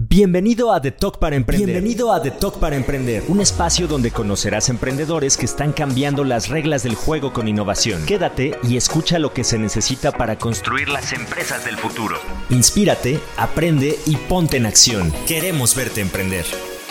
Bienvenido a The Talk para Emprender. Bienvenido a The Talk para Emprender, un espacio donde conocerás emprendedores que están cambiando las reglas del juego con innovación. Quédate y escucha lo que se necesita para construir las empresas del futuro. Inspírate, aprende y ponte en acción. Queremos verte emprender.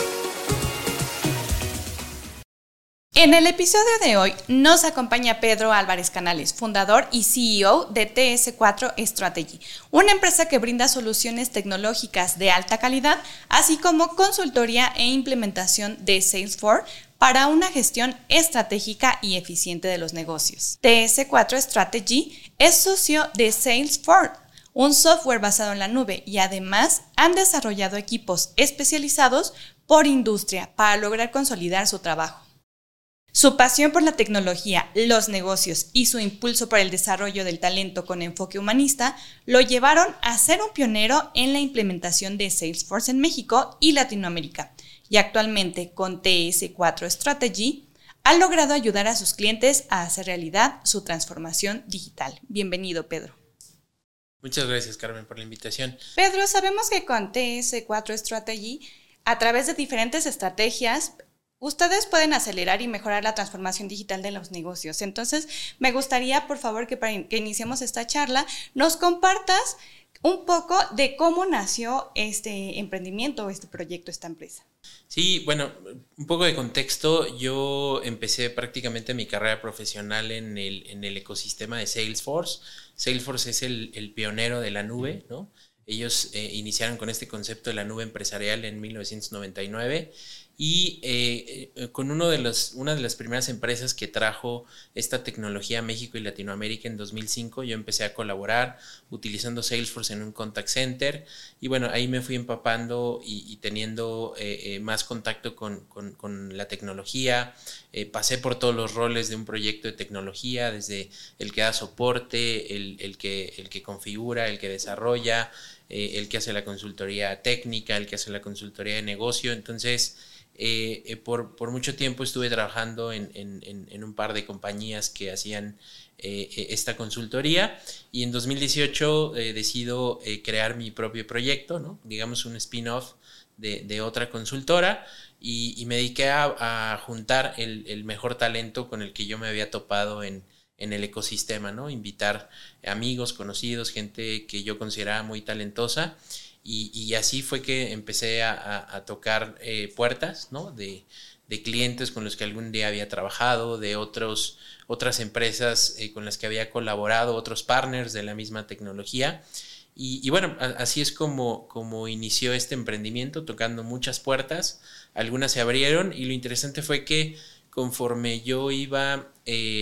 En el episodio de hoy nos acompaña Pedro Álvarez Canales, fundador y CEO de TS4 Strategy, una empresa que brinda soluciones tecnológicas de alta calidad, así como consultoría e implementación de Salesforce para una gestión estratégica y eficiente de los negocios. TS4 Strategy es socio de Salesforce, un software basado en la nube, y además han desarrollado equipos especializados por industria para lograr consolidar su trabajo. Su pasión por la tecnología, los negocios y su impulso por el desarrollo del talento con enfoque humanista lo llevaron a ser un pionero en la implementación de Salesforce en México y Latinoamérica, y actualmente con TS4 Strategy ha logrado ayudar a sus clientes a hacer realidad su transformación digital. Bienvenido, Pedro. Muchas gracias, Carmen, por la invitación. Pedro, sabemos que con TS4 Strategy, a través de diferentes estrategias, ustedes pueden acelerar y mejorar la transformación digital de los negocios. Entonces, me gustaría, por favor, que para que iniciemos esta charla, nos compartas un poco de cómo nació este emprendimiento, este proyecto, esta empresa. Sí, bueno, un poco de contexto. Yo empecé prácticamente mi carrera profesional en el ecosistema de Salesforce. Salesforce es el pionero de la nube, ¿no? Ellos iniciaron con este concepto de la nube empresarial en 1999 y con una de las primeras empresas que trajo esta tecnología a México y Latinoamérica en 2005, yo empecé a colaborar utilizando Salesforce en un contact center, y bueno, ahí me fui empapando y teniendo más contacto con la tecnología. Pasé por todos los roles de un proyecto de tecnología, desde el que da soporte, el que configura, el que desarrolla, el que hace la consultoría técnica, el que hace la consultoría de negocio. Entonces, por mucho tiempo estuve trabajando en un par de compañías que hacían esta consultoría, y en 2018 decido crear mi propio proyecto, ¿no? Digamos un spin-off de otra consultora, y me dediqué a juntar el mejor talento con el que yo me había topado en el ecosistema, ¿no? Invitar amigos, conocidos, gente que yo consideraba muy talentosa, y así fue que empecé a tocar puertas, ¿no? De clientes con los que algún día había trabajado, de otras empresas con las que había colaborado, otros partners de la misma tecnología. Y bueno, así es como inició este emprendimiento, tocando muchas puertas. Algunas se abrieron, y lo interesante fue que conforme yo iba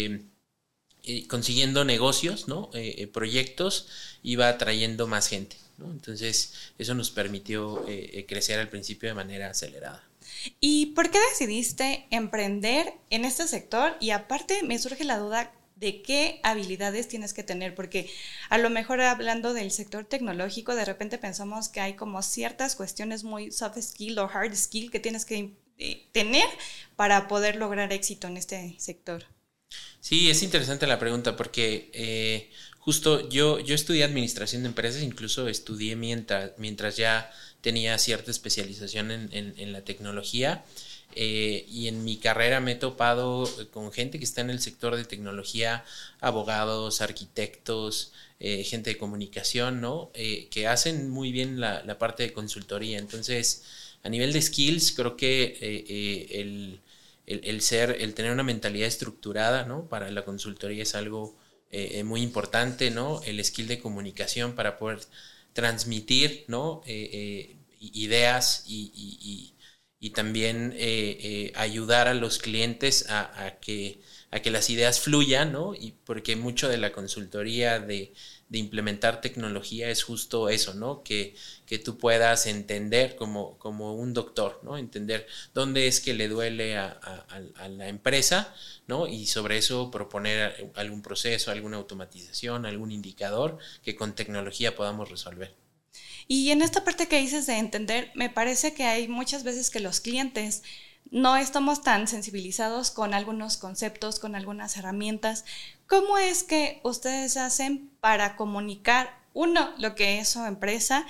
consiguiendo negocios, ¿no? Proyectos, iba atrayendo más gente, ¿no? Entonces eso nos permitió crecer al principio de manera acelerada. ¿Y por qué decidiste emprender en este sector? Y aparte me surge la duda de qué habilidades tienes que tener, porque a lo mejor hablando del sector tecnológico, de repente pensamos que hay como ciertas cuestiones muy soft skill o hard skill que tienes que tener para poder lograr éxito en este sector. Sí, es interesante la pregunta, porque justo yo estudié administración de empresas, incluso estudié mientras ya tenía cierta especialización en la tecnología, y en mi carrera me he topado con gente que está en el sector de tecnología, abogados, arquitectos, gente de comunicación, ¿no? Que hacen muy bien la parte de consultoría. Entonces, a nivel de skills, creo que el tener una mentalidad estructurada, ¿no? Para la consultoría es algo muy importante, ¿no? El skill de comunicación para poder transmitir, ¿no? Ideas y también ayudar a los clientes a que las ideas fluyan, ¿no? Y porque mucho de la consultoría de implementar tecnología es justo eso, ¿no? Que tú puedas entender como un doctor, ¿no? Entender dónde es que le duele a la empresa, ¿no? Y sobre eso proponer algún proceso, alguna automatización, algún indicador que con tecnología podamos resolver. Y en esta parte que dices de entender, me parece que hay muchas veces que los clientes no estamos tan sensibilizados con algunos conceptos, con algunas herramientas. ¿Cómo es que ustedes hacen para comunicar, uno, lo que es su empresa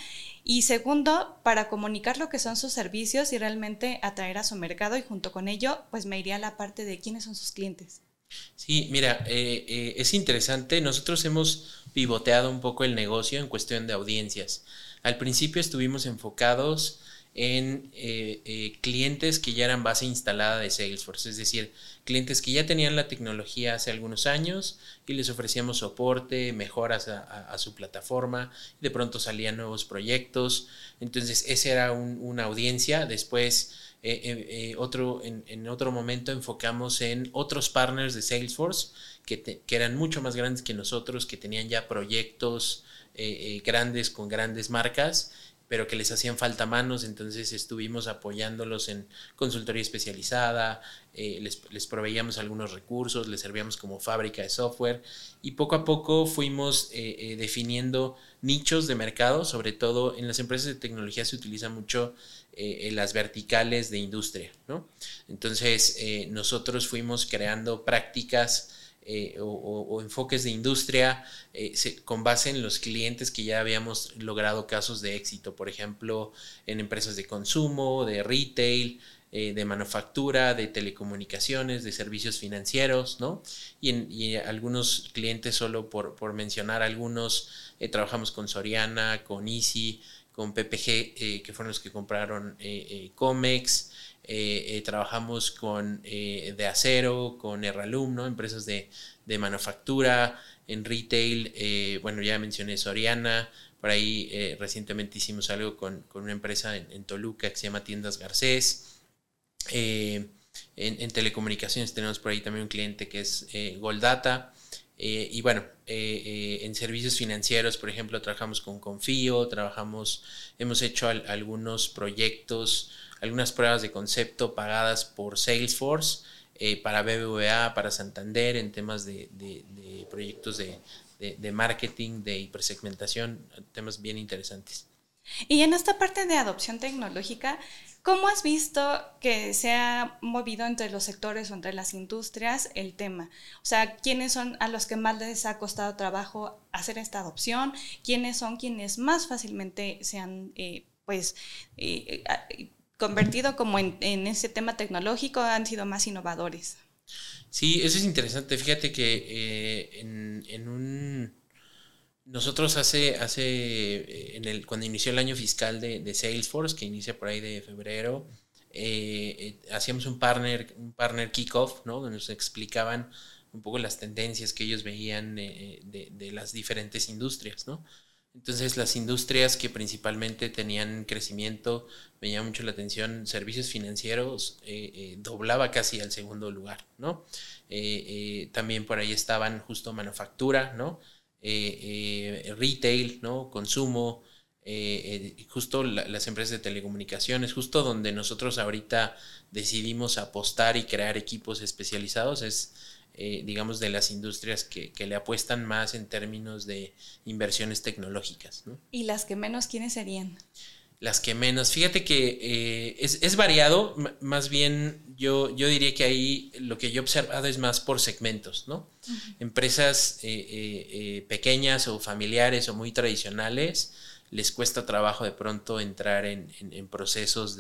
Y segundo, para comunicar lo que son sus servicios y realmente atraer a su mercado, y junto con ello, pues me iría a la parte de quiénes son sus clientes. Sí, mira, es interesante. Nosotros hemos pivoteado un poco el negocio en cuestión de audiencias. Al principio estuvimos enfocados en clientes que ya eran base instalada de Salesforce, es decir, clientes que ya tenían la tecnología hace algunos años y les ofrecíamos soporte, mejoras a su plataforma, y de pronto salían nuevos proyectos. Entonces esa era una audiencia. Después en otro momento enfocamos en otros partners de Salesforce que eran mucho más grandes que nosotros, que tenían ya proyectos grandes con grandes marcas, pero que les hacían falta manos. Entonces estuvimos apoyándolos en consultoría especializada, les proveíamos algunos recursos, les servíamos como fábrica de software, y poco a poco fuimos definiendo nichos de mercado. Sobre todo en las empresas de tecnología se utiliza mucho las verticales de industria, ¿no? Entonces nosotros fuimos creando prácticas o enfoques de industria con base en los clientes que ya habíamos logrado casos de éxito, por ejemplo, en empresas de consumo, de retail, de manufactura, de telecomunicaciones, de servicios financieros, ¿no? Y algunos clientes, solo por mencionar algunos, trabajamos con Soriana, con Easy, con PPG, que fueron los que compraron Comex. Trabajamos con de acero, con Erralum, ¿no? Empresas de manufactura. En retail, bueno, ya mencioné Soriana. Por ahí recientemente hicimos algo con una empresa en Toluca que se llama Tiendas Garcés. En telecomunicaciones tenemos por ahí también un cliente que es Goldata. Y bueno, en servicios financieros, por ejemplo, trabajamos con Confío, hemos hecho algunos proyectos, algunas pruebas de concepto pagadas por Salesforce para BBVA, para Santander, en temas de proyectos de marketing, de hipersegmentación, temas bien interesantes. Y en esta parte de adopción tecnológica, ¿cómo has visto que se ha movido entre los sectores o entre las industrias el tema? O sea, ¿quiénes son a los que más les ha costado trabajo hacer esta adopción? ¿Quiénes son quienes más fácilmente se han convertido como en ese tema tecnológico, han sido más innovadores? Sí, eso es interesante. Fíjate que nosotros cuando inició el año fiscal de Salesforce, que inicia por ahí de febrero, hacíamos un partner kickoff, ¿no? Donde nos explicaban un poco las tendencias que ellos veían de las diferentes industrias, ¿no? Entonces las industrias que principalmente tenían crecimiento, me llama mucho la atención, servicios financieros, doblaba casi al segundo lugar, ¿no? También por ahí estaban justo manufactura, ¿no? Retail, ¿no? Consumo, justo las empresas de telecomunicaciones, justo donde nosotros ahorita decidimos apostar y crear equipos especializados, es digamos de las industrias que le apuestan más en términos de inversiones tecnológicas, ¿no? ¿Y las que menos, quiénes serían? Las que menos, fíjate que es variado, más bien yo diría que ahí lo que yo he observado es más por segmentos, ¿no? Uh-huh. Empresas pequeñas o familiares o muy tradicionales, les cuesta trabajo de pronto entrar en procesos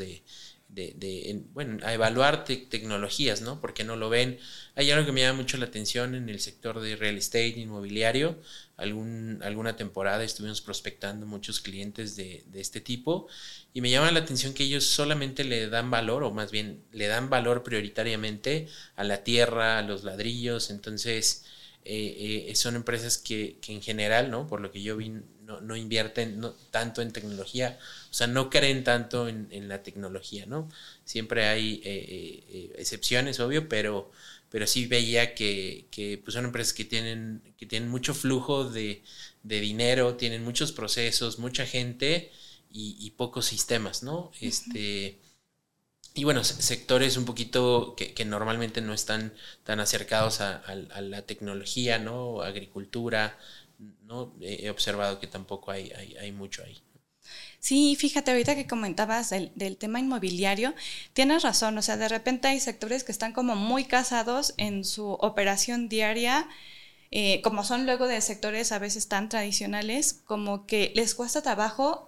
a evaluar tecnologías, ¿no? Porque no lo ven. Hay algo que me llama mucho la atención en el sector de real estate inmobiliario. Alguna temporada estuvimos prospectando muchos clientes de este tipo, y me llama la atención que ellos solamente le dan valor, o más bien le dan valor prioritariamente a la tierra, a los ladrillos. Entonces son empresas que en general, ¿no? Por lo que yo vi, no invierten tanto en tecnología, o sea, no creen tanto en la tecnología, ¿no? Siempre hay excepciones, obvio, pero sí veía que pues son empresas que tienen mucho flujo de dinero, tienen muchos procesos, mucha gente y pocos sistemas, ¿no? Uh-huh. Y bueno, sectores un poquito que normalmente no están tan acercados a la tecnología, ¿no? Agricultura, ¿no? He observado que tampoco hay mucho ahí. Sí, fíjate, ahorita que comentabas del tema inmobiliario, tienes razón, o sea, de repente hay sectores que están como muy casados en su operación diaria, como son luego de sectores a veces tan tradicionales, como que les cuesta trabajo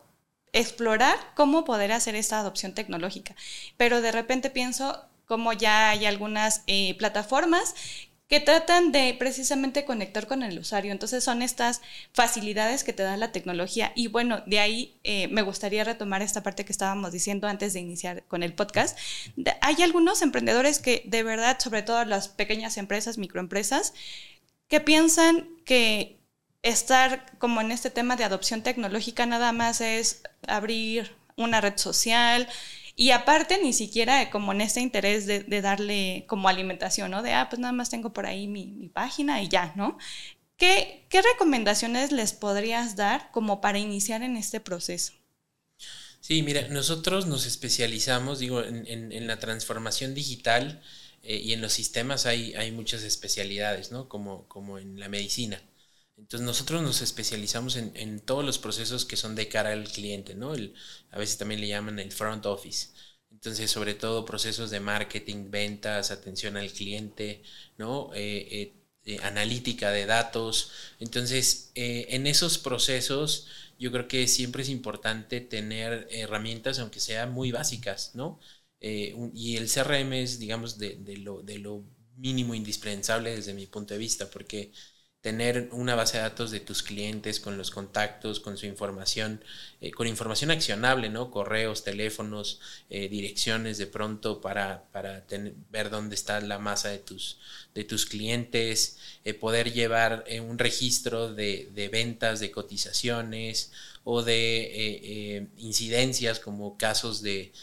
explorar cómo poder hacer esta adopción tecnológica. Pero de repente pienso como ya hay algunas plataformas que tratan de precisamente conectar con el usuario. Entonces son estas facilidades que te da la tecnología. Y bueno, de ahí me gustaría retomar esta parte que estábamos diciendo antes de iniciar con el podcast. Hay algunos emprendedores que de verdad, sobre todo las pequeñas empresas, microempresas, que piensan que estar como en este tema de adopción tecnológica nada más es abrir una red social. Y aparte, ni siquiera como en este interés de darle como alimentación, ¿no? De, pues nada más tengo por ahí mi página y ya, ¿no? ¿Qué recomendaciones les podrías dar como para iniciar en este proceso? Sí, mira, nosotros nos especializamos, digo, en la transformación digital y en los sistemas hay muchas especialidades, ¿no? Como en la medicina. Entonces nosotros nos especializamos en todos los procesos que son de cara al cliente, ¿no? A veces también le llaman el front office. Entonces, sobre todo procesos de marketing, ventas, atención al cliente, ¿no? Analítica de datos. Entonces, en esos procesos yo creo que siempre es importante tener herramientas, aunque sean muy básicas, ¿no? Y el CRM es, digamos, de lo mínimo indispensable desde mi punto de vista, porque tener una base de datos de tus clientes con los contactos, con su información, con información accionable, ¿no? Correos, teléfonos, direcciones de pronto para ver dónde está la masa de tus clientes, poder llevar un registro de ventas, de cotizaciones o de incidencias como casos de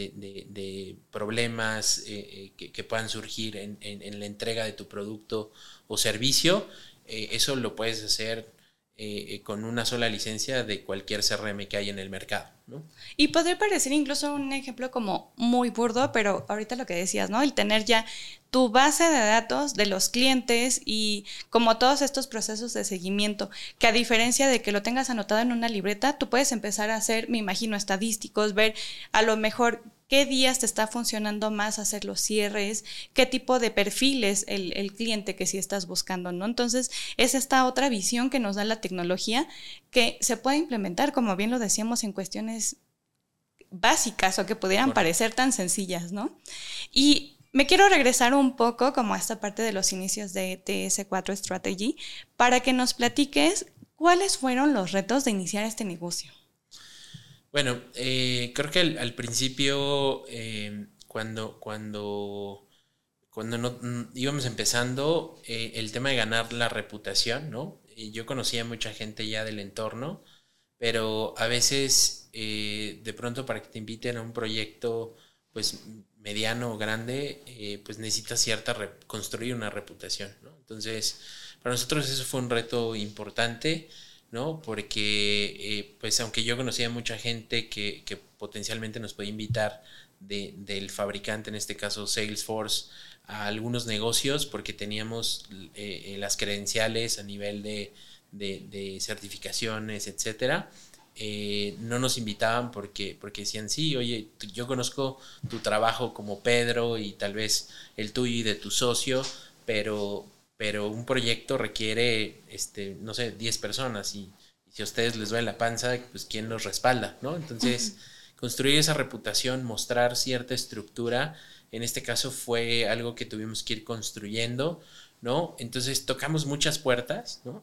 problemas que puedan surgir en la entrega de tu producto o servicio. Eso lo puedes hacer con una sola licencia de cualquier CRM que hay en el mercado, ¿no? Y podría parecer incluso un ejemplo como muy burdo, pero ahorita lo que decías, ¿no? El tener ya tu base de datos de los clientes y como todos estos procesos de seguimiento, que a diferencia de que lo tengas anotado en una libreta, tú puedes empezar a hacer, me imagino, estadísticos, ver a lo mejor qué días te está funcionando más hacer los cierres, qué tipo de perfil es el cliente que sí estás buscando, ¿no? Entonces, es esta otra visión que nos da la tecnología que se puede implementar, como bien lo decíamos, en cuestiones básicas o que pudieran parecer tan sencillas, ¿no? Y me quiero regresar un poco como a esta parte de los inicios de TS4 Strategy para que nos platiques cuáles fueron los retos de iniciar este negocio. Bueno, creo que al principio, cuando íbamos empezando, el tema de ganar la reputación, ¿no? Yo conocía a mucha gente ya del entorno, pero a veces de pronto para que te inviten a un proyecto pues mediano o grande, pues necesitas construir una reputación, ¿no? Entonces, para nosotros eso fue un reto importante, ¿no? Porque pues aunque yo conocía a mucha gente que potencialmente nos podía invitar del fabricante, en este caso Salesforce, a algunos negocios porque teníamos las credenciales a nivel de certificaciones, etcétera. No nos invitaban porque decían, sí, oye, yo conozco tu trabajo como Pedro y tal vez el tuyo y de tu socio, pero un proyecto requiere, no sé, 10 personas y si a ustedes les duele la panza, pues ¿quién los respalda, no? Entonces, construir esa reputación, mostrar cierta estructura, en este caso fue algo que tuvimos que ir construyendo, ¿no? Entonces, tocamos muchas puertas, ¿no?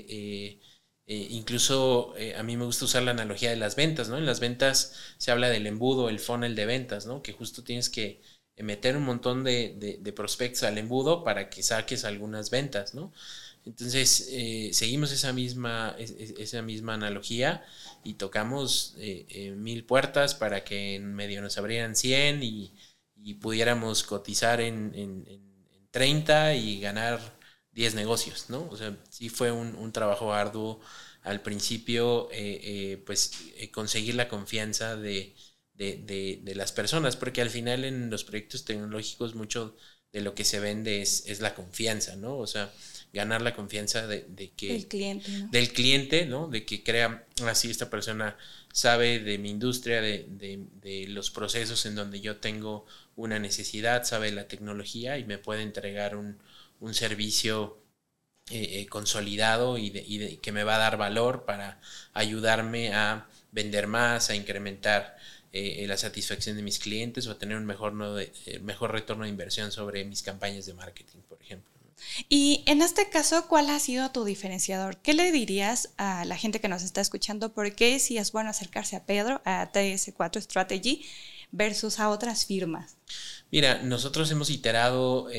Incluso a mí me gusta usar la analogía de las ventas, ¿no? En las ventas se habla del embudo, el funnel de ventas, ¿no? Que justo tienes que meter un montón de prospectos al embudo para que saques algunas ventas, ¿no? Entonces seguimos esa misma analogía y tocamos 1000 puertas para que en medio nos abrieran 100 y pudiéramos cotizar en 30 y ganar 10 negocios, ¿no? O sea, sí fue un trabajo arduo al principio, conseguir la confianza de las personas, porque al final en los proyectos tecnológicos mucho de lo que se vende es la confianza, ¿no? O sea, ganar la confianza de que del cliente, ¿no? Del cliente, ¿no? De que crea, así esta persona sabe de mi industria, de los procesos en donde yo tengo una necesidad, sabe la tecnología y me puede entregar un servicio consolidado y que me va a dar valor para ayudarme a vender más, a incrementar la satisfacción de mis clientes o a tener un mejor retorno de inversión sobre mis campañas de marketing, por ejemplo. Y en este caso, ¿cuál ha sido tu diferenciador? ¿Qué le dirías a la gente que nos está escuchando? ¿Por qué si es bueno acercarse a Pedro, a TS4 Strategy, versus a otras firmas? Mira, nosotros hemos iterado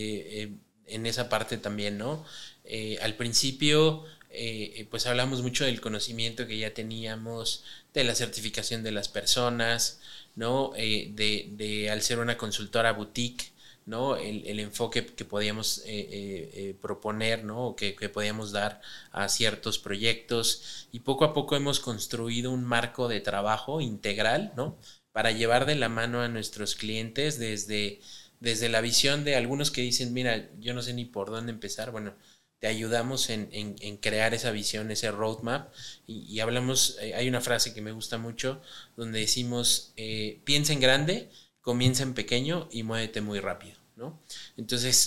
en esa parte también, ¿no? Al principio, pues hablamos mucho del conocimiento que ya teníamos, de la certificación de las personas, ¿no? Al ser una consultora boutique, ¿no? El enfoque que podíamos proponer, ¿no? O que podíamos dar a ciertos proyectos, y poco a poco hemos construido un marco de trabajo integral, ¿no? Para llevar de la mano a nuestros clientes desde la visión de algunos que dicen, mira, yo no sé ni por dónde empezar. Bueno, te ayudamos en crear esa visión, ese roadmap, y hablamos, hay una frase que me gusta mucho donde decimos, piensa en grande, comienza en pequeño y muévete muy rápido, ¿no? Entonces,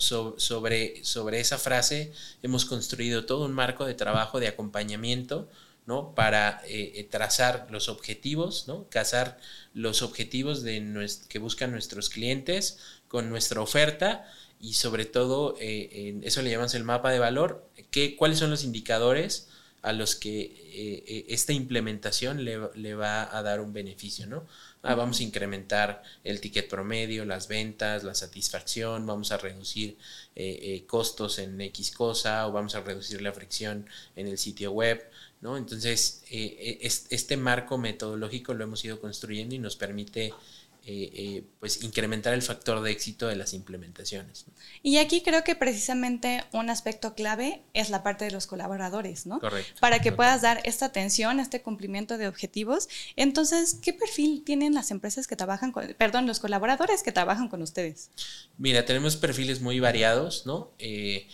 sobre esa frase hemos construido todo un marco de trabajo, de acompañamiento, ¿no? Para trazar los objetivos, ¿no? Cazar los objetivos que buscan nuestros clientes con nuestra oferta, y sobre todo, eso le llamamos el mapa de valor, cuáles son los indicadores a los que esta implementación le va a dar un beneficio, ¿no? Vamos a incrementar el ticket promedio, las ventas, la satisfacción, vamos a reducir costos en X cosa, o vamos a reducir la fricción en el sitio web, ¿no? Entonces, este marco metodológico lo hemos ido construyendo y nos permite pues incrementar el factor de éxito de las implementaciones, ¿no? Y aquí creo que precisamente un aspecto clave es la parte de los colaboradores, ¿no? Correcto. Para que puedas dar esta atención, este cumplimiento de objetivos. Entonces, ¿qué perfil tienen las empresas que trabajan los colaboradores que trabajan con ustedes? Mira, tenemos perfiles muy variados, ¿no? El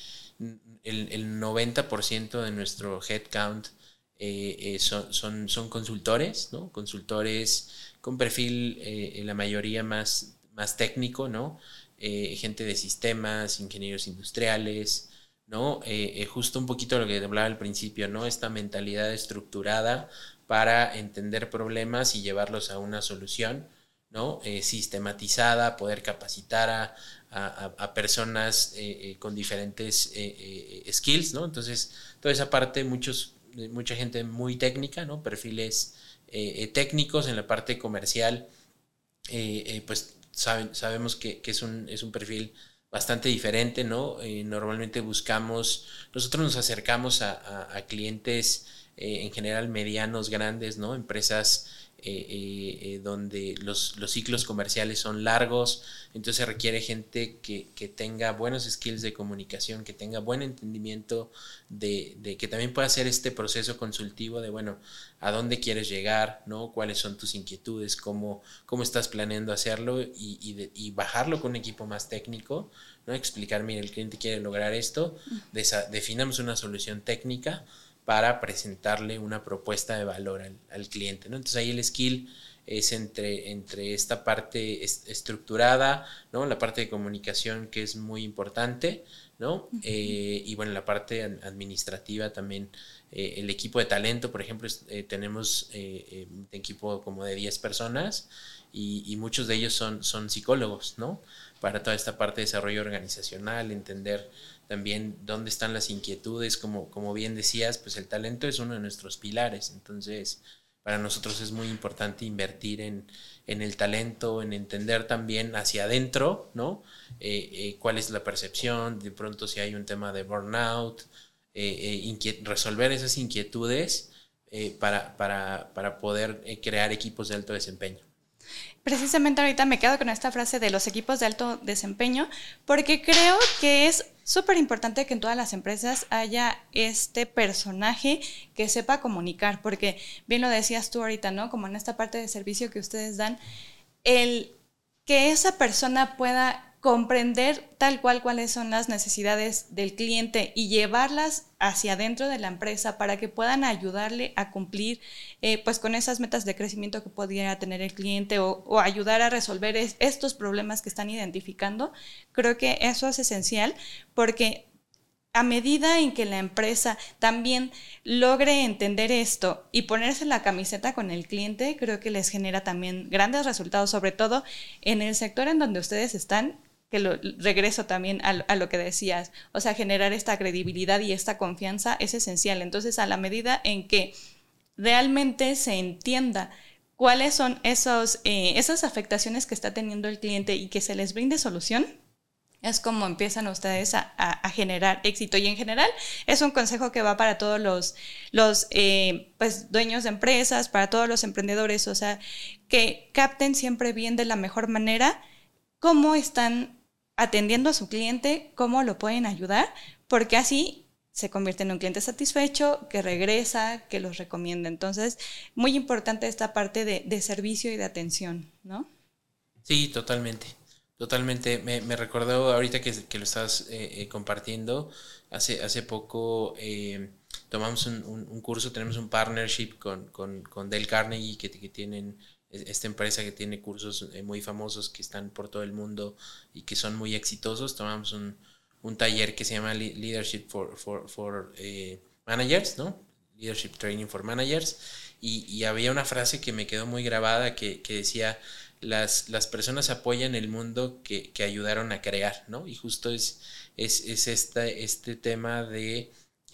90% de nuestro headcount son consultores, ¿no? Consultores con perfil, la mayoría más técnico, ¿no? Gente de sistemas, ingenieros industriales, ¿no? Justo un poquito lo que hablaba al principio, ¿no? Esta mentalidad estructurada para entender problemas y llevarlos a una solución, ¿no? Sistematizada, poder capacitar a personas con diferentes skills, ¿no? Entonces, toda esa parte, mucha gente muy técnica, ¿no? Perfiles técnicos. En la parte comercial, pues sabemos que es un perfil bastante diferente, ¿no? Normalmente nosotros nos acercamos a clientes en general medianos, grandes, ¿no? Empresas donde los ciclos comerciales son largos, entonces requiere gente que tenga buenos skills de comunicación, que tenga buen entendimiento de que también pueda hacer este proceso consultivo de, bueno, a dónde quieres llegar, ¿no? Cuáles son tus inquietudes, cómo estás planeando hacerlo, y bajarlo con un equipo más técnico, ¿no? Explicar, mira, el cliente quiere lograr esto, definamos una solución técnica para presentarle una propuesta de valor al cliente, ¿no? Entonces ahí el skill es entre esta parte estructurada, ¿no? La parte de comunicación, que es muy importante, ¿no? Uh-huh. Y bueno, la parte administrativa también. El equipo de talento, por ejemplo, tenemos un equipo como de 10 personas, y muchos de ellos son psicólogos, ¿no? Para toda esta parte de desarrollo organizacional, entender también dónde están las inquietudes, como bien decías, pues el talento es uno de nuestros pilares. Entonces, para nosotros es muy importante invertir en el talento, en entender también hacia adentro, ¿no? Cuál es la percepción, de pronto si hay un tema de burnout, resolver esas inquietudes para poder crear equipos de alto desempeño. Precisamente ahorita me quedo con esta frase de los equipos de alto desempeño, porque creo que es súper importante que en todas las empresas haya este personaje que sepa comunicar, porque bien lo decías tú ahorita, ¿no? Como en esta parte de servicio que ustedes dan, el que esa persona pueda comprender tal cual cuáles son las necesidades del cliente y llevarlas hacia adentro de la empresa para que puedan ayudarle a cumplir pues con esas metas de crecimiento que pudiera tener el cliente, o ayudar a resolver estos problemas que están identificando. Creo que eso es esencial, porque a medida en que la empresa también logre entender esto y ponerse la camiseta con el cliente, creo que les genera también grandes resultados, sobre todo en el sector en donde ustedes están, que regreso también a lo que decías, o sea, generar esta credibilidad y esta confianza es esencial. Entonces, a la medida en que realmente se entienda cuáles son esas afectaciones que está teniendo el cliente y que se les brinde solución, es como empiezan ustedes a generar éxito. Y en general es un consejo que va para todos los pues, dueños de empresas, para todos los emprendedores, o sea, que capten siempre bien de la mejor manera cómo están atendiendo a su cliente, cómo lo pueden ayudar, porque así se convierte en un cliente satisfecho, que regresa, que los recomienda. Entonces, muy importante esta parte de servicio y de atención, ¿no? Sí, totalmente. Totalmente. Me recordó ahorita que lo estabas compartiendo. Hace poco tomamos un curso, tenemos un partnership con Dale Carnegie, que tienen esta empresa que tiene cursos muy famosos que están por todo el mundo y que son muy exitosos. Tomamos un taller que se llama Leadership for Managers, ¿no? Leadership Training for Managers. Y había una frase que me quedó muy grabada que decía: las personas apoyan el mundo que ayudaron a crear, ¿no? Y justo es este tema de,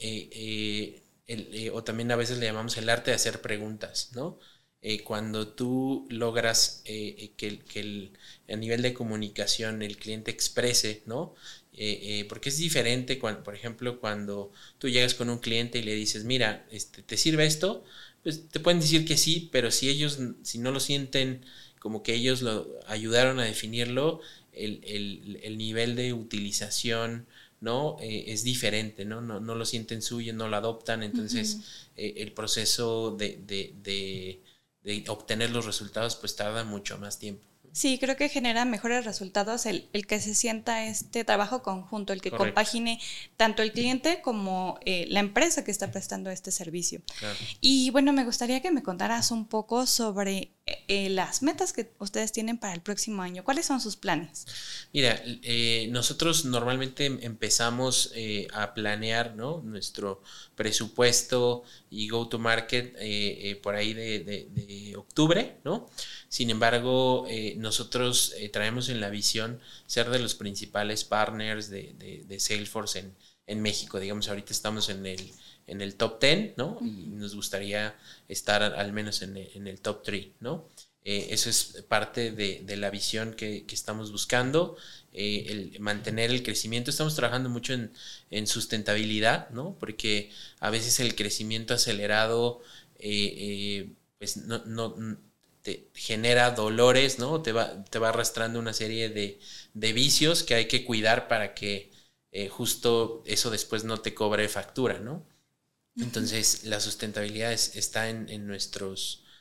o también a veces le llamamos el arte de hacer preguntas, ¿no? Cuando tú logras que a nivel de comunicación el cliente exprese, ¿no? Porque es diferente, por ejemplo, cuando tú llegas con un cliente y le dices, mira, ¿te sirve esto? Pues te pueden decir que sí, pero si no lo sienten como que ellos lo ayudaron a definirlo, el nivel de utilización, ¿no? Es diferente, ¿no? No lo sienten suyo, no lo adoptan, entonces el proceso de obtener los resultados pues tarda mucho más tiempo. Sí, creo que genera mejores resultados el que se sienta este trabajo conjunto, el que Correcto. compagine tanto el cliente como la empresa que está prestando este servicio. Claro. Y bueno, me gustaría que me contaras un poco sobre las metas que ustedes tienen para el próximo año. ¿Cuáles son sus planes? Mira, nosotros normalmente empezamos a planear, ¿no? Nuestro presupuesto y go to market por ahí de octubre, ¿no? Sin embargo, nosotros traemos en la visión ser de los principales partners de Salesforce en México. Digamos, ahorita estamos en el top 10, ¿no? Y nos gustaría estar al menos en el top 3, ¿no? Eso es parte de la visión que estamos buscando, el mantener el crecimiento. Estamos trabajando mucho en sustentabilidad, ¿no? Porque a veces el crecimiento acelerado pues no te genera dolores, ¿no? Te va arrastrando una serie de vicios que hay que cuidar para que justo eso después no te cobre factura, ¿no? Entonces la sustentabilidad está en nuestro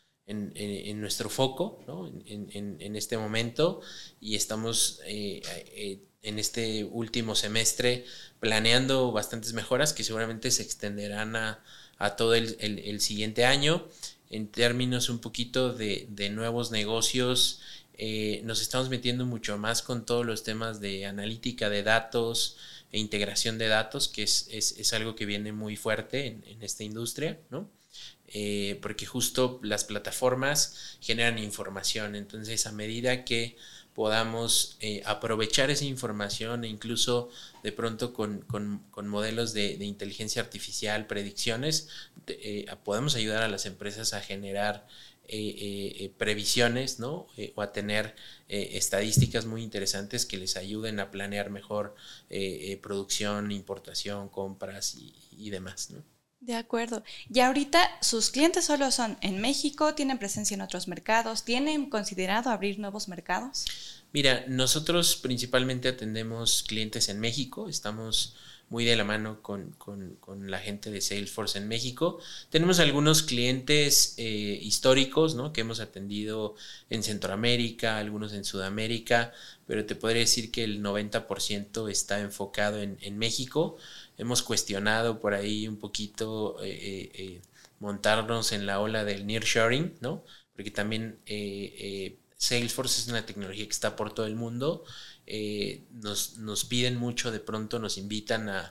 foco, ¿no? En este momento, y estamos en este último semestre planeando bastantes mejoras que seguramente se extenderán a todo el siguiente año. En términos un poquito de nuevos negocios, nos estamos metiendo mucho más con todos los temas de analítica de datos e integración de datos, que es algo que viene muy fuerte en esta industria, ¿no? Porque justo las plataformas generan información, entonces a medida que podamos aprovechar esa información e incluso de pronto con modelos de inteligencia artificial, predicciones, podemos ayudar a las empresas a generar previsiones, ¿no? O a tener estadísticas muy interesantes que les ayuden a planear mejor producción, importación, compras y demás, ¿no? De acuerdo. Y ahorita sus clientes solo son en México, ¿tienen presencia en otros mercados? ¿Tienen considerado abrir nuevos mercados? Mira, nosotros principalmente atendemos clientes en México, estamos muy de la mano con la gente de Salesforce en México. Tenemos algunos clientes históricos, ¿no? Que hemos atendido en Centroamérica, algunos en Sudamérica, pero te podría decir que el 90% está enfocado en México. Hemos cuestionado por ahí un poquito montarnos en la ola del nearshoring, ¿no? Porque también Salesforce es una tecnología que está por todo el mundo. Nos piden mucho, de pronto nos invitan a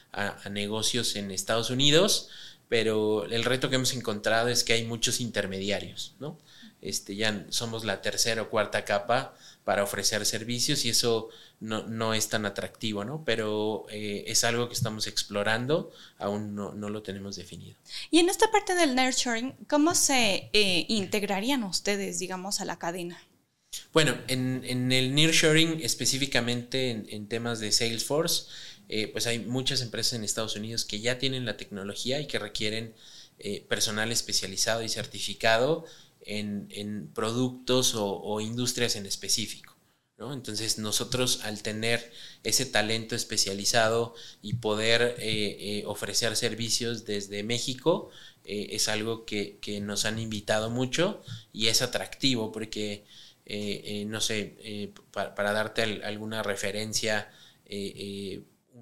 a negocios en Estados Unidos, pero el reto que hemos encontrado es que hay muchos intermediarios, ¿no? Ya somos la tercera o cuarta capa para ofrecer servicios y eso no es tan atractivo, ¿no? Pero es algo que estamos explorando, aún no lo tenemos definido. Y en esta parte del nearshoring, ¿cómo se integrarían ustedes, digamos, a la cadena? Bueno, en el nearshoring, específicamente en temas de Salesforce, pues hay muchas empresas en Estados Unidos que ya tienen la tecnología y que requieren personal especializado y certificado en productos o industrias en específico, ¿no? Entonces nosotros, al tener ese talento especializado y poder ofrecer servicios desde México, es algo que nos han invitado mucho y es atractivo porque no sé, para darte alguna referencia, el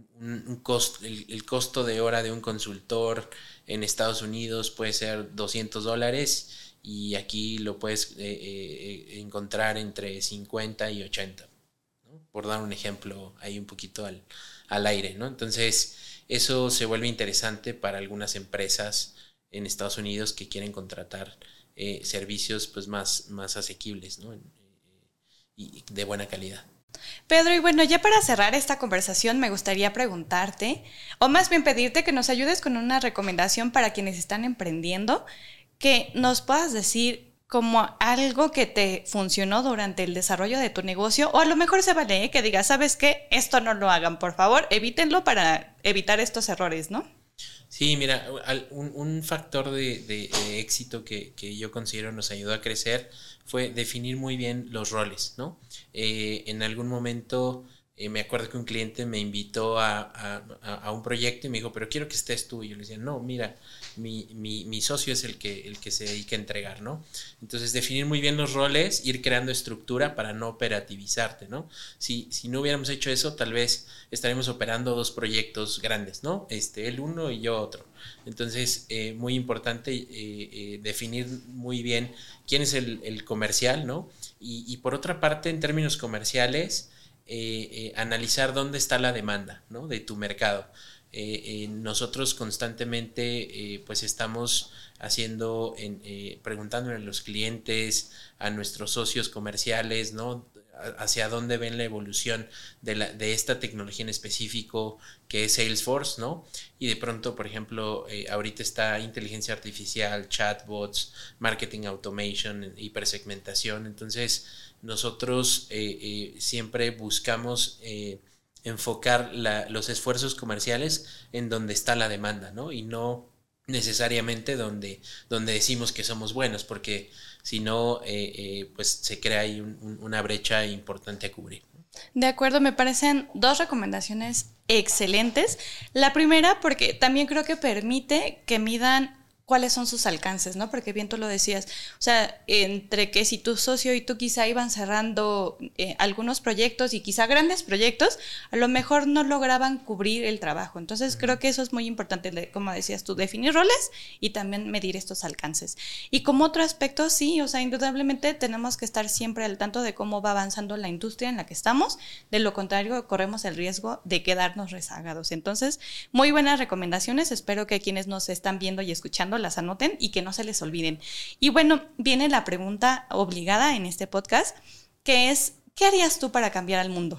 costo de hora de un consultor en Estados Unidos puede ser $200 y aquí lo puedes encontrar entre 50 y 80, ¿no? Por dar un ejemplo ahí un poquito al aire, ¿no? Entonces eso se vuelve interesante para algunas empresas en Estados Unidos que quieren contratar servicios pues más asequibles, ¿no? Y de buena calidad. Pedro, y bueno, ya para cerrar esta conversación me gustaría preguntarte, o más bien pedirte que nos ayudes con una recomendación para quienes están emprendiendo, que nos puedas decir como algo que te funcionó durante el desarrollo de tu negocio, o a lo mejor se vale que digas, ¿sabes qué? Esto no lo hagan, por favor, evítenlo para evitar estos errores, ¿no? Sí, mira, un factor de éxito que yo considero nos ayudó a crecer fue definir muy bien los roles, ¿no? En algún momento me acuerdo que un cliente me invitó a un proyecto y me dijo, pero quiero que estés tú. Y yo le decía, no, mira, mi socio es el que se dedica a entregar, ¿no? Entonces, definir muy bien los roles, ir creando estructura para no operativizarte, ¿no? Si no hubiéramos hecho eso, tal vez estaremos operando 2 proyectos grandes, ¿no? Él uno y yo otro. Entonces, muy importante definir muy bien quién es el comercial, ¿no? Y por otra parte, en términos comerciales, analizar dónde está la demanda, ¿no? De tu mercado. Nosotros constantemente pues estamos haciendo, preguntándole a los clientes, a nuestros socios comerciales, ¿no? Hacia dónde ven la evolución de esta tecnología en específico que es Salesforce, ¿no? Y de pronto, por ejemplo, ahorita está inteligencia artificial, chatbots, marketing automation, hipersegmentación. Entonces nosotros siempre buscamos enfocar los esfuerzos comerciales en donde está la demanda, ¿no? Y no necesariamente donde decimos que somos buenos, porque si no, pues se crea ahí una brecha importante a cubrir. De acuerdo, me parecen 2 recomendaciones excelentes. La primera, porque también creo que permite que midan cuáles son sus alcances, ¿no? Porque bien tú lo decías, o sea, entre que si tu socio y tú quizá iban cerrando algunos proyectos y quizá grandes proyectos, a lo mejor no lograban cubrir el trabajo. Entonces creo que eso es muy importante, como decías tú, definir roles y también medir estos alcances. Y como otro aspecto, sí, o sea, indudablemente tenemos que estar siempre al tanto de cómo va avanzando la industria en la que estamos, de lo contrario corremos el riesgo de quedarnos rezagados. Entonces, muy buenas recomendaciones, espero que quienes nos están viendo y escuchando las anoten y que no se les olviden. Y bueno, viene la pregunta obligada en este podcast, que es, ¿qué harías tú para cambiar al mundo?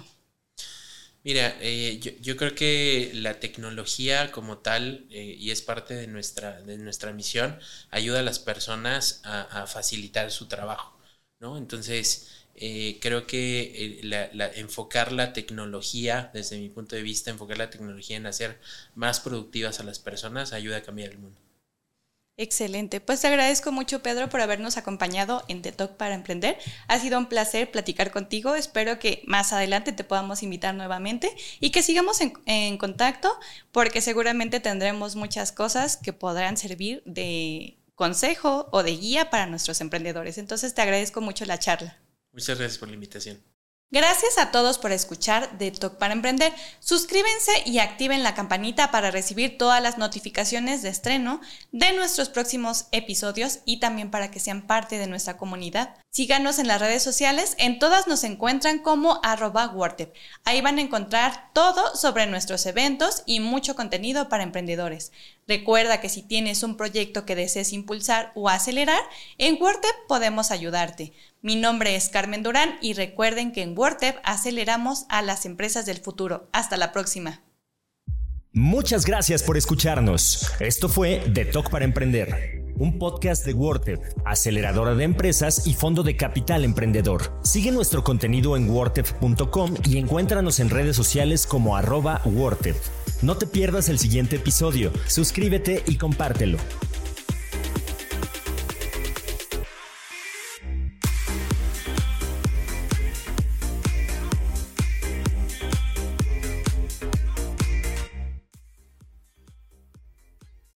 Mira, yo creo que la tecnología como tal, y es parte de nuestra misión, ayuda a las personas a facilitar su trabajo, ¿no? Entonces, creo que enfocar la tecnología, desde mi punto de vista, enfocar la tecnología en hacer más productivas a las personas ayuda a cambiar el mundo. Excelente, pues te agradezco mucho, Pedro, por habernos acompañado en The Talk para Emprender. Ha sido un placer platicar contigo, espero que más adelante te podamos invitar nuevamente y que sigamos en contacto, porque seguramente tendremos muchas cosas que podrán servir de consejo o de guía para nuestros emprendedores. Entonces te agradezco mucho la charla. Muchas gracias por la invitación. Gracias a todos por escuchar The Talk para Emprender. Suscríbanse y activen la campanita para recibir todas las notificaciones de estreno de nuestros próximos episodios y también para que sean parte de nuestra comunidad. Síganos en las redes sociales, en todas nos encuentran como @WordTech. Ahí van a encontrar todo sobre nuestros eventos y mucho contenido para emprendedores. Recuerda que si tienes un proyecto que desees impulsar o acelerar, en WordTech podemos ayudarte. Mi nombre es Carmen Durán y recuerden que en WordTech aceleramos a las empresas del futuro. Hasta la próxima. Muchas gracias por escucharnos. Esto fue The Talk para Emprender, un podcast de WordTech, aceleradora de empresas y fondo de capital emprendedor. Sigue nuestro contenido en wordtech.com y encuéntranos en redes sociales como @WordTech. No te pierdas el siguiente episodio, suscríbete y compártelo.